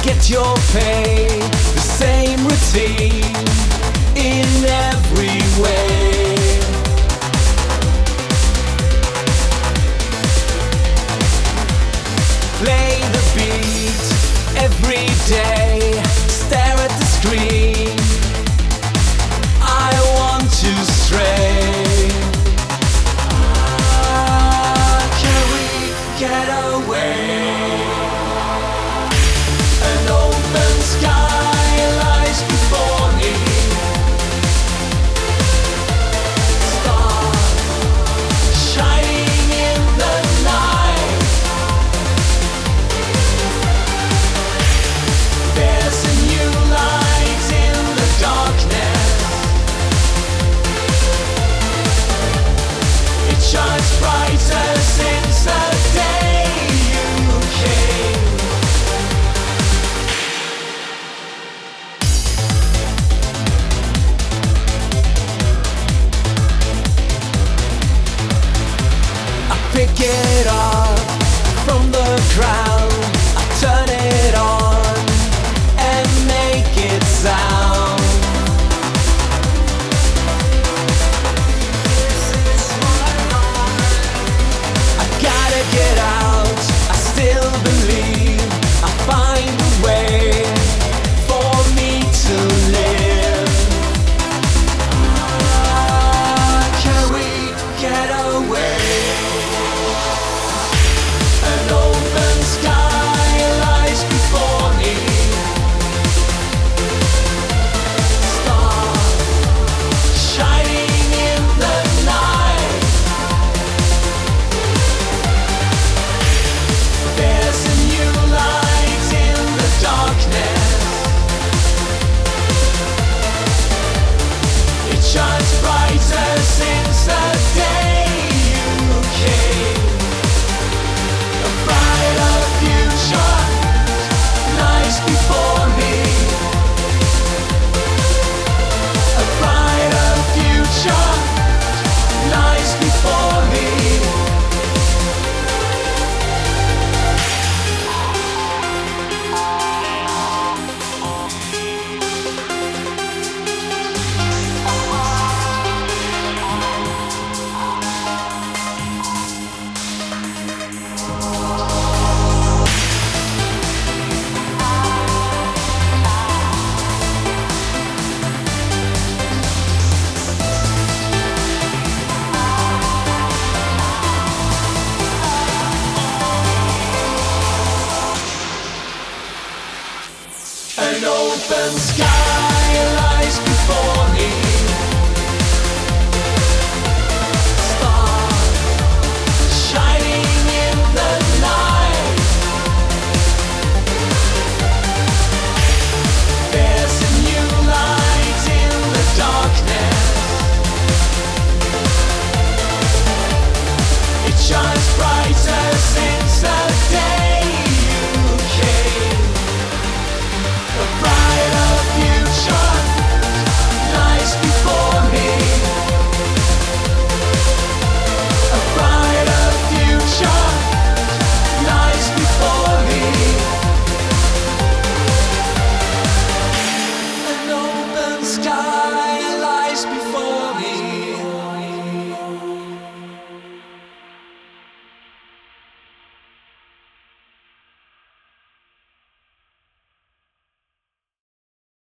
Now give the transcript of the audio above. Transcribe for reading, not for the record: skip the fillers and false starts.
get your pay, the same routine in every way. Play the beat every day, stare at the screen. I want to stray. Can we get away? An open sky lies before me. Stars shining in the night. There's a new light in the darkness. It shines brighter since the day you came. I pick it up from the ground, I turn it on and make it sound. I gotta get out, I still believe I'll find a way for me to live. Can we get away? An open sky lies before me. Stars shining in the night. There's a new light in the darkness. It shines brighter since the day you came. A brighter future lies before me. A brighter future lies before me. An open sky